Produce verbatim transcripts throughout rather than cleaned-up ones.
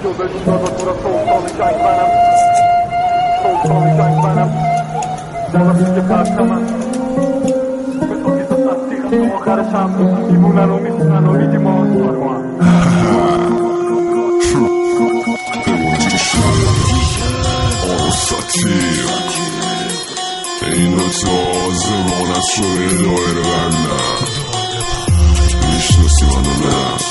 اینو بدون دادا تو را سلطان جنگ منم، سلطان جنگ منم، بالا سوی پرچمم به تو بیتا تصدیقم تو آخرشم میمونن و میخونن و میگیم آسار ما هم اینو تازه مانت شده دایر بندم میشنسی منو نه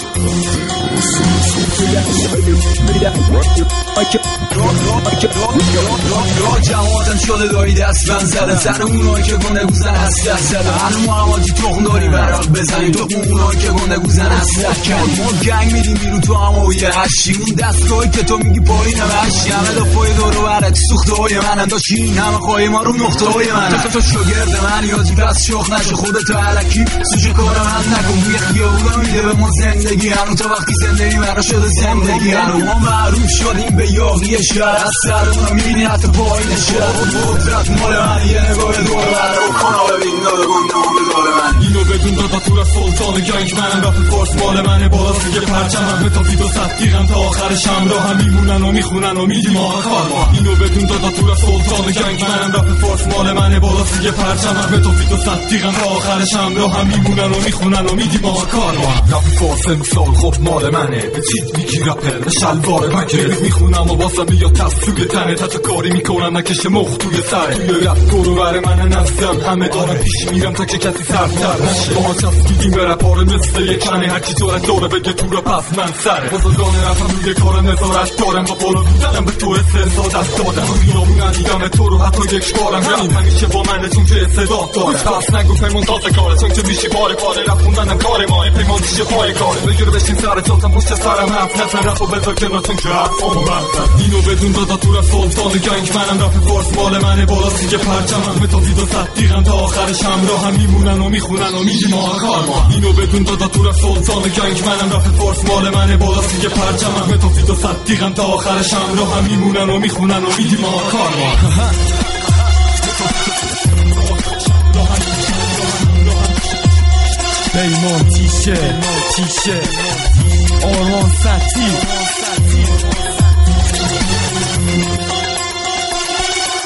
جوادم شده داری دست من زده سر اونایی که گنده گوزن هست دست زده هنو محمدی تخم داری برق بزنی تو اونایی که گنده گوزن هست دست کردی ما گنگ میدیم بیرون تو همه یه هشی اون دستگاهی که تو میگی پایین همه هشی همه دفعه دورو برک سوخته های من انداش این همه خواهی ما رو نقطه های من تو تو شگرد من یادی پس شخ نشو خودتو علکی سوچه کار من نکن بوی خیابونا میده به ما زندگی هنو تا وقتی زندگی مرا شده زندگی هنو ما معروف شدیم به یاقی شهر از سر اونا میبینی حتی پایین شهر قدرت مال من یه نگاه دور بره و کانا ببین داده گنده همه داره من اینو بدون دادا تو را سلطان گنگ منم رپ فارس مال منه بالا سوی پرچمم به تا ویدو صدقیقم تا آخر شم را هم میمونن و میخونن و میدیم آقا کار ما اینو بدون دادا تو را سلطان گنگ منم رپ فارس مال منه بالا سوی پرچمم به تا ویدو صدقیقم تا آخر شم را هم میمونن و میخونن و میدیم آقا کار ما رپ فارس امسال خب مال منه به چیت میگی رپر به شلوار مگه میخونم و باسم یا تست توی تنه تا تا کاری میکنم نکشه مخ توی سره توی رپ برو بر من نزدم همه دارم پیش میرم تا که کسی سرتر نشه با چسبیدیم به رپاره مثل یک کنه هرکی جارت داره بگه تو را پس من سره بزرگان رپم روی کار نظارت دارم با بالا بودنم به تو استعداد دست دادم خیابون ندیدم تو رو حتی یک بارم رپ همیشه با منه چون که استعداد داره پس نگو پیمان تازه کاره چون که میشه باره پاره رپ خوندنم کار ماه پیمان میشه پای کاره بگیر بشین سر جاتم پشت سرم حرف نزن رپ و بذار کنار چون که حرفامو بردن اینو بدون دادا تو را سلطان گنگ منم رپ فارس مال منه بالا سوی پرچمم به تا ویدو صدقیقم تا آخر شم را هم میمونن و میخونن و میگیم آقا کار ما اینو بدون دادا تو را سلطان گنگ منم رپ فارس مال منه بالا سوی پرچمم به تا ویدو صدقیقم تا آخر شم را هم میمونن و میخونن و میگیم آقا کار ما پیمان تیشه تیشه آرمان سطی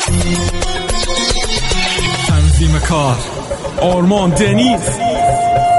تنظیم کار آرمان دنیز